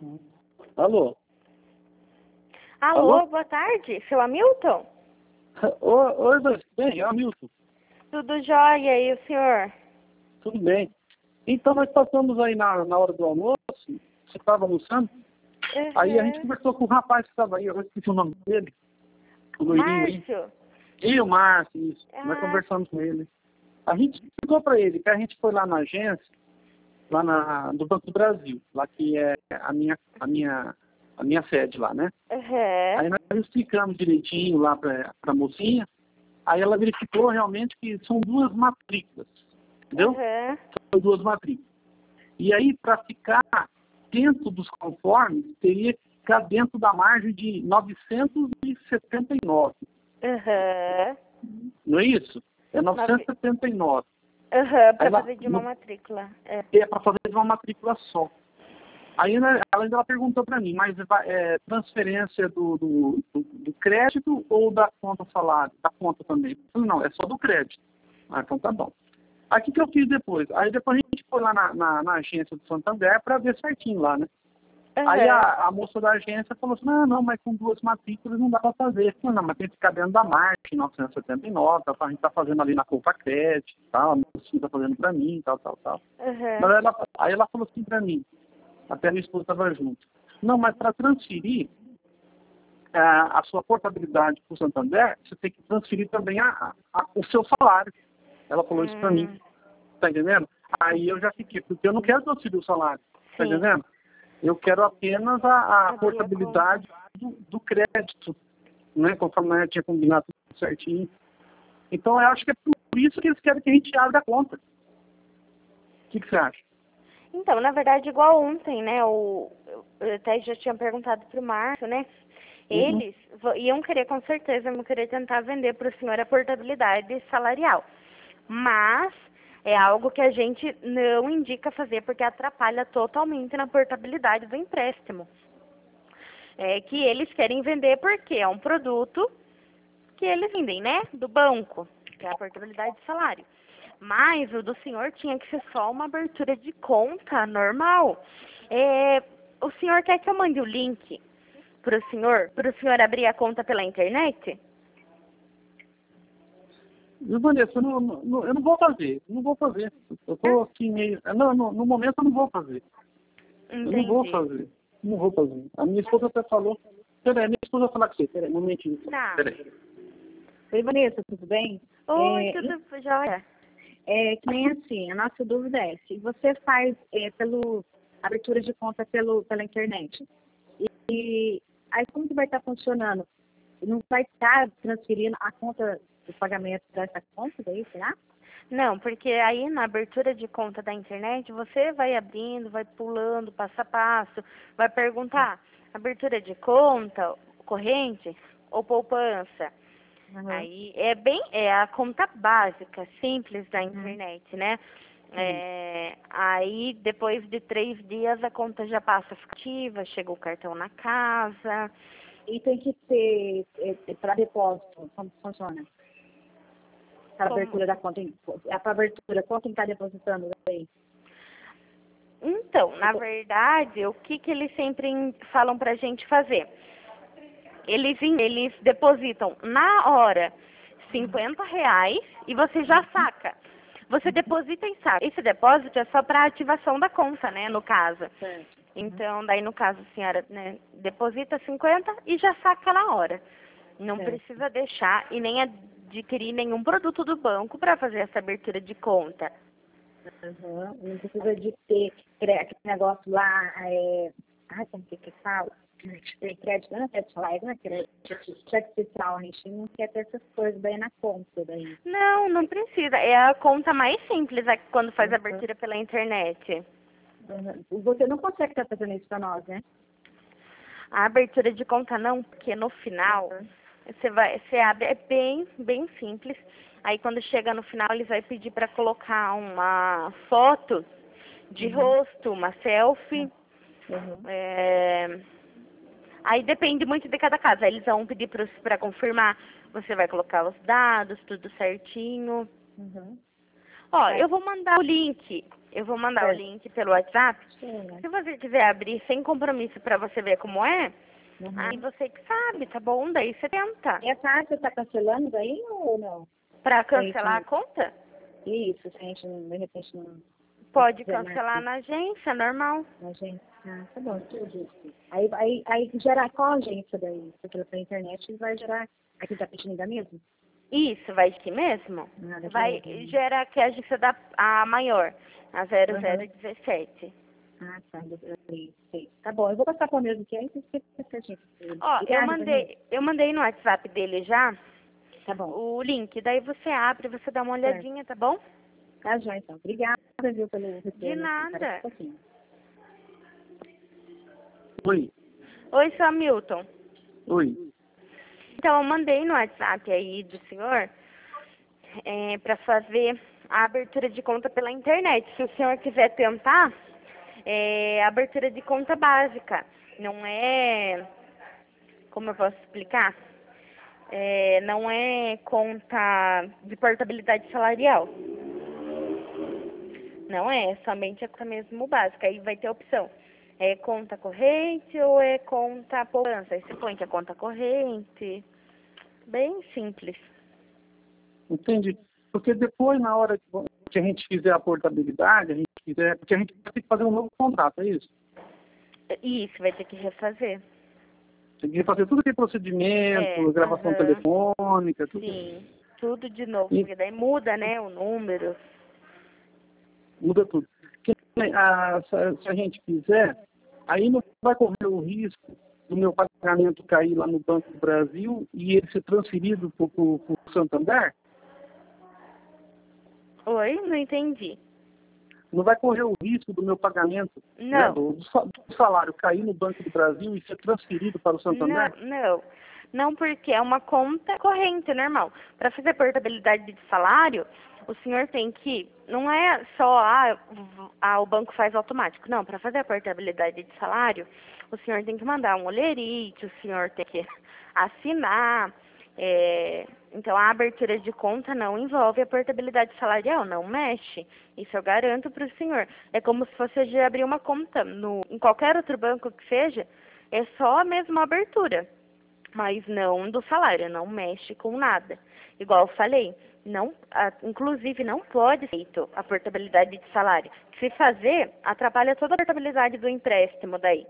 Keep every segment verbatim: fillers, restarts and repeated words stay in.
Alô? Alô, Alô? boa tarde, seu Hamilton? Oi, oi, tudo bem? É o Hamilton. Tudo jóia, e o senhor? Tudo bem. Então, nós passamos aí na, na hora do almoço, você estava almoçando, Uhum. aí a gente conversou com o rapaz que estava aí, eu esqueci o nome dele, o loirinho aí. Márcio? E o Márcio, isso. Ah. Nós conversamos com ele. A gente explicou para ele que a gente foi lá na agência, lá na, do Banco do Brasil, lá que é a minha, a minha, a minha sede lá, né? Uhum. Aí nós explicamos direitinho lá para a mocinha, aí ela verificou realmente que são duas matrículas, entendeu? Uhum. São duas matrículas. E aí, para ficar dentro dos conformes, teria que ficar dentro da margem de novecentos e setenta e nove. Uhum. Não é isso? É novecentos e setenta e nove. Uhum, para Aí lá- fazer de uma no- matrícula. É. É para fazer de uma matrícula só. Aí né, ela ainda perguntou para mim, mas é transferência do, do, do, do crédito ou da conta salário? Da conta também? Eu falei, não, é só do crédito. Ah, então tá bom. Aí o que, que eu fiz depois? Aí depois a gente foi lá na, na, na agência do Santander para ver certinho lá, né? Uhum. Aí a, a moça da agência falou assim, não, não, mas com duas matrículas não dá para fazer. Eu falei, não, mas tem que ficar dentro da margem, novecentos e setenta e nove, tá, a gente está fazendo ali na conta crédito e tal, a mocinha está fazendo para mim, tal, tal, tal. Uhum. Mas ela, aí ela falou assim para mim, até a minha esposa estava junto, não, mas para transferir a, a sua portabilidade para o Santander, você tem que transferir também a, a, o seu salário. Ela falou isso para mim, Hum. tá entendendo? Aí eu já fiquei, porque eu não quero transferir o salário, tá Sim. entendendo? Eu quero apenas a, a Abrir a portabilidade do, do crédito, né? Conforme eu tinha combinado tudo certinho. Então eu acho que é por isso que eles querem que a gente abra a conta. O que, que você acha? Então, na verdade, igual ontem, né? O, eu até já tinha perguntado pro Márcio, né? Uhum. Eles vo- iam querer, com certeza, iam querer tentar vender para o senhor a portabilidade salarial. Mas é algo que a gente não indica fazer porque atrapalha totalmente na portabilidade do empréstimo. É que eles querem vender porque é um produto que eles vendem, né? Do banco, que é a portabilidade de salário. Mas o do senhor tinha que ser só uma abertura de conta normal. É, o senhor quer que eu mande o link para o senhor, para o senhor abrir a conta pela internet? E, Vanessa, eu não, não, eu não vou fazer, não vou fazer. Eu tô aqui meio. Não, no, no momento eu não vou fazer. Eu não vou Entendi. fazer. Não vou fazer. A minha esposa até falou. Peraí, minha esposa vai falar com você. Peraí, um momentinho. Tá. Peraí. Oi, Vanessa, tudo bem? Oi, É, tudo jóia? é, que nem assim, a nossa dúvida é, se você faz é, pelo abertura de conta pelo, pela internet, e, e aí como que vai estar funcionando? Não vai estar transferindo a conta do pagamento dessa conta daí, será? Não, porque aí na abertura de conta da internet você vai abrindo, vai pulando passo a passo, vai perguntar abertura de conta, corrente ou poupança. Uhum. Aí é bem, é a conta básica, simples da Uhum. internet, né? É, aí depois de três dias a conta já passa a ficar ativa, chega o cartão na casa. E tem que ter é, para depósito, como que funciona? Para Como? abertura da conta, é para abertura, quanto está depositando aí? Então, na verdade, o que, que eles sempre in- falam pra gente fazer? Eles, in- eles depositam na hora cinquenta reais e você já saca. Você deposita e saca. Esse depósito é só para ativação da conta, né, no caso. Certo. Então, daí no caso, a senhora, né, deposita cinquenta e já saca na hora. Não Certo. precisa deixar e nem adquirir nenhum produto do banco para fazer essa abertura de conta. Uhum. Não precisa de ter cre- aquele negócio lá, é... ai, como que que fala? Tem crédito, não é crédito lá, não é crédito, cheque especial, a gente não quer ter essas coisas daí na conta daí. Não, não precisa. É a conta mais simples é quando faz a Uhum. abertura pela internet. Uhum. Você não consegue estar fazendo isso para nós, né? A abertura de conta não, porque no final Uhum. você vai, você abre, é bem, bem simples. Aí quando chega no final ele vai pedir para colocar uma foto de Uhum. rosto, uma selfie. Uhum. É, aí depende muito de cada caso. Aí eles vão pedir para confirmar, você vai colocar os dados, tudo certinho. Uhum. Ó, eu vou mandar o link. Eu vou mandar É. o link pelo WhatsApp. Sim. Se você quiser abrir sem compromisso pra você ver como é, Uhum. aí você que sabe, tá bom? Daí você tenta. E a taxa tá cancelando daí ou não? Pra cancelar a conta, Isso, se a gente, não- de repente, não... pode quiser cancelar marcar na agência, normal. na gente. Ah, tá bom, entendi. Aí, aí, aí gera qual agência daí? Porque pela internet vai gerar... Aqui tá pedindo ainda mesmo? Isso, vai aqui mesmo? Ah, daqui Vai, mesmo. gera que a agência da a maior, a zero zero um sete. Ah, tá. Eu, eu, eu, sei. Tá bom, eu vou passar para o mesmo que aí, você fica certinho. Ó, eu Obrigada, mandei, eu mandei no WhatsApp dele já Tá bom. o link, daí você abre, você dá uma olhadinha, tá bom? Tá já, então. Obrigada, viu, pelo retorno. De nada. Parece um pouquinho. Oi, Oi, seu Hamilton. oi. Então, eu mandei no WhatsApp aí do senhor é, para fazer a abertura de conta pela internet. Se o senhor quiser tentar, é abertura de conta básica. Não é... Como eu posso explicar? É, não é conta de portabilidade salarial. Não é, é somente a conta mesmo básica. Aí vai ter a opção. É conta corrente ou é conta poupança? Aí você põe que é conta corrente. Bem simples. Entendi. Porque depois, na hora que a gente fizer a portabilidade, a gente quiser, porque a gente vai ter que fazer um novo contrato, é isso? Isso, vai ter que refazer. Tem que fazer tudo aquele procedimento, É, gravação aham. telefônica, tudo. Sim, tudo de novo. E- Porque daí muda, né, o número. Muda tudo. Porque, a, se, se a gente quiser, aí não vai correr o risco do meu pagamento cair lá no Banco do Brasil e ele ser transferido para o Santander? Oi, não entendi. Não vai correr o risco do meu pagamento, né, Não. do, do salário cair no Banco do Brasil e ser transferido para o Não, Santander? não. Não, porque é uma conta corrente, normal. Para fazer portabilidade de salário, o senhor tem que... Não é só, ah, v- ah o banco faz automático. Não, para fazer a portabilidade de salário, o senhor tem que mandar um olerite, o senhor tem que assinar. é, Então, a abertura de conta não envolve a portabilidade salarial, não mexe. Isso eu garanto para o senhor. É como se fosse de abrir uma conta no, em qualquer outro banco que seja, é só a mesma abertura, mas não do salário, não mexe com nada. Igual eu falei, não, a, inclusive não pode ser feito a portabilidade de salário. Se fazer, atrapalha toda a portabilidade do empréstimo daí.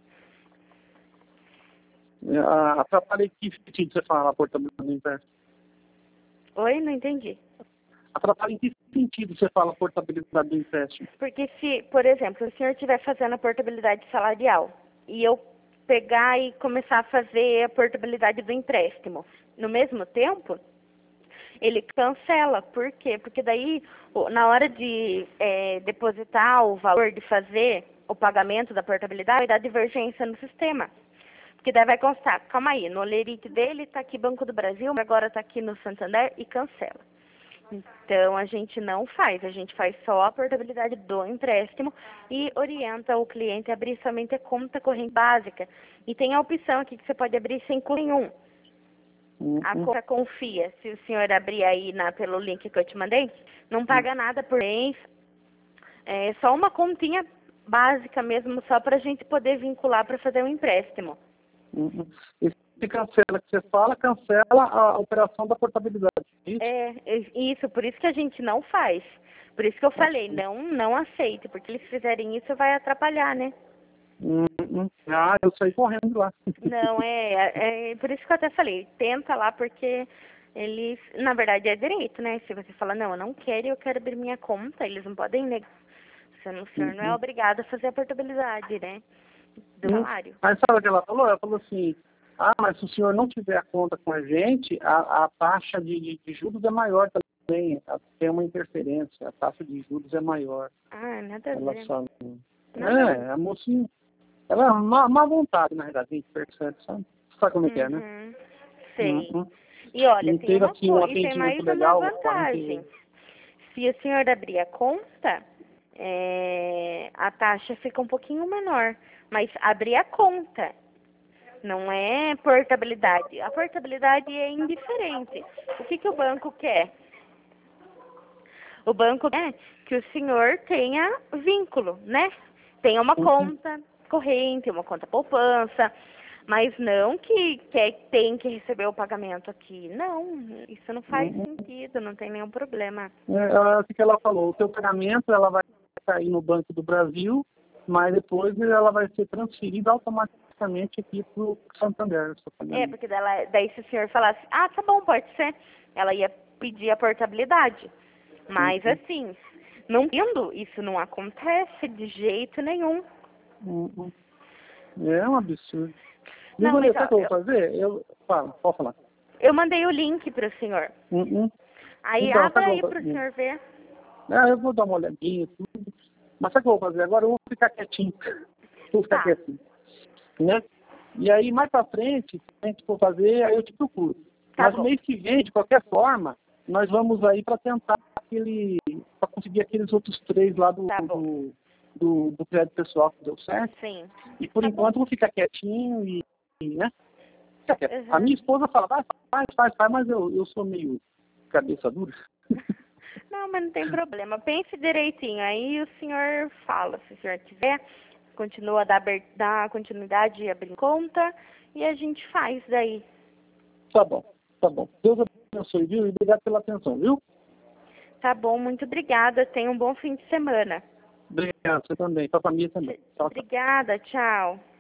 É, atrapalha em que sentido você fala a portabilidade do empréstimo? Oi, não entendi. Atrapalha em que sentido você fala a portabilidade do empréstimo? Porque se, por exemplo, o senhor estiver fazendo a portabilidade salarial e eu pegar e começar a fazer a portabilidade do empréstimo no mesmo tempo, ele cancela. Por quê? Porque daí, o- na hora de é, depositar o valor, de fazer o pagamento da portabilidade, vai dar divergência no sistema. Porque daí vai constar, calma aí, no olerite dele está aqui Banco do Brasil, agora está aqui no Santander e cancela. Então, a gente não faz, a gente faz só a portabilidade do empréstimo e orienta o cliente a abrir somente a conta corrente básica. E tem a opção aqui que você pode abrir sem custo nenhum. Uhum. A conta confia. Se o senhor abrir aí na, pelo link que eu te mandei, não paga nada por mês. É só uma continha básica mesmo, só para a gente poder vincular para fazer um empréstimo. Uhum. Esse cancela que você fala, cancela a operação da portabilidade. Isso? É, é isso, por isso que a gente não faz. Por isso que eu falei, não, não aceite, porque eles fizerem isso vai atrapalhar, né? Uhum. Ah, eu saí correndo lá. Não, é, é por isso que eu até falei, tenta lá, porque eles, na verdade, é direito, né? Se você fala, não, eu não quero, eu quero abrir minha conta, eles não podem negar. Você não- O senhor não é Uhum. obrigado a fazer a portabilidade, né? Do Uhum. salário. Aí sabe o que ela falou? Ela falou assim, ah, mas se o senhor não tiver a conta com a gente, a, a taxa de, de, de juros é maior também. Tem uma interferência, a taxa de juros é maior. Ah, nada a Ela ver. só... Nada a É, a mocinha, ela é má, má vontade, na verdade, a gente percebe, sabe? Sabe como é que é, né? Uhum, sei. Uhum. E olha, E tem teve uma aqui um coisa, e tem atendimento mais uma legal, a vantagem. gente... Se o senhor abrir a conta, é, a taxa fica um pouquinho menor. Mas abrir a conta não é portabilidade. A portabilidade é indiferente. O que, que o banco quer? O banco quer que o senhor tenha vínculo, né? Tenha uma Uhum. conta corrente, uma conta poupança, mas não que, que tem que receber o pagamento aqui. Não, isso não faz Uhum. sentido, não tem nenhum problema. É, o que ela falou, o teu pagamento ela vai cair no Banco do Brasil, mas depois ela vai ser transferida automaticamente aqui para o Santander. É, porque dela, daí se o senhor falasse, ah, tá bom, pode ser, ela ia pedir a portabilidade. Mas Uhum. assim, não tendo, isso não acontece de jeito nenhum. Uhum. É um absurdo. Não, Viu, mas, sabe o ó, que eu vou eu, fazer? Eu, fala, pode falar. eu mandei o link para o senhor. Uhum. Aí Então, abre sabe o aí que eu vou para o fazer? senhor ver. Ah, eu vou dar uma olhadinha, tudo. Mas sabe o que eu vou fazer? Agora eu vou ficar quietinho. Vou ficar Tá. quietinho. Né? E aí, mais pra frente, se a gente for fazer, aí eu te procuro. Tá Mas bom. no mês que vem, de qualquer forma, nós vamos aí para tentar aquele. Para conseguir aqueles outros três lá do, Tá bom. do, do, do crédito pessoal que deu certo. Sim. E por Tá enquanto bom. eu vou ficar quietinho e, e, né? Fica quieto. Uhum. A minha esposa fala, vai, faz, faz, faz, mas eu, eu sou meio cabeça dura. Não, mas não tem problema. Pense direitinho. Aí o senhor fala, se o senhor quiser, continua a dar, aber- dar continuidade e abrir conta e a gente faz daí. Tá bom, tá bom. Deus abençoe, viu? E obrigado pela atenção, viu? Tá bom, muito obrigada. Tenha um bom fim de semana. Obrigado, você também. Sua família também. Tchau, tchau. Obrigada, tchau.